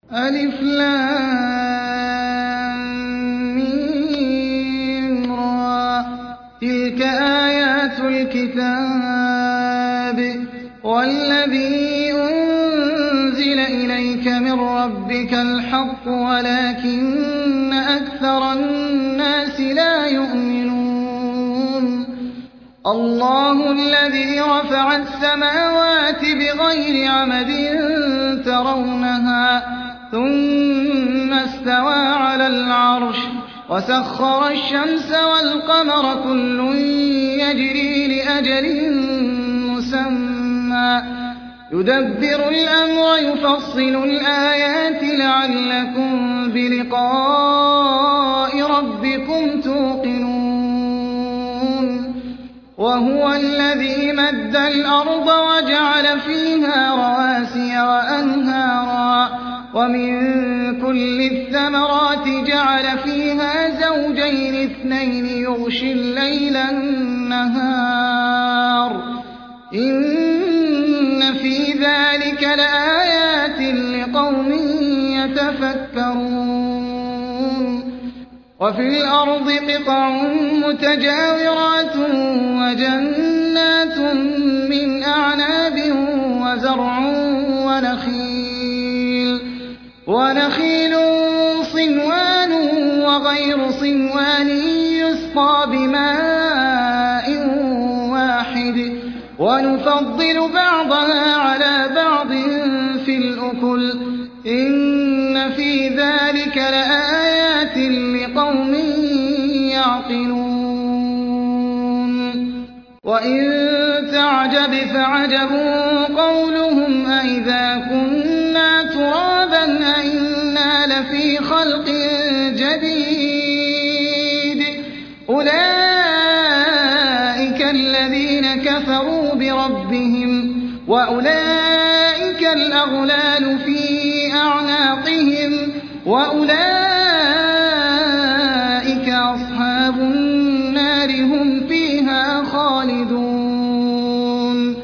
ألف لام ميم را. تلك آيات الكتاب والذي أنزل إليك من ربك الحق ولكن أكثر الناس لا يؤمنون. الله الذي رفع السماوات بغير عمد ترونها ثم استوى على العرش وسخر الشمس والقمر كل يجري لأجل مسمى يدبر الأمر يفصل الآيات لعلكم بلقاء ربكم توقنون. وهو الذي مد الأرض وجعل فيها رواسي وأنهارا ومن كل الثمرات جعل فيها زوجين اثنين يغشي الليل النهار إن في ذلك لآيات لقوم يتفكرون. وفي الأرض قطع متجاورات وجنات من أعناب وزرع ونخيل صنوان وغير صنوان يسقى بماء واحد ونفضل بعضها على بعض في الأكل إن في ذلك لآيات لقوم يعقلون. وإن تعجب فعجب قولهم أئذا كنا ترابا أئنا لفي خلق جديد أولئك الذين كفروا بربهم وأولئك الأغلال في أعناقهم وأولئك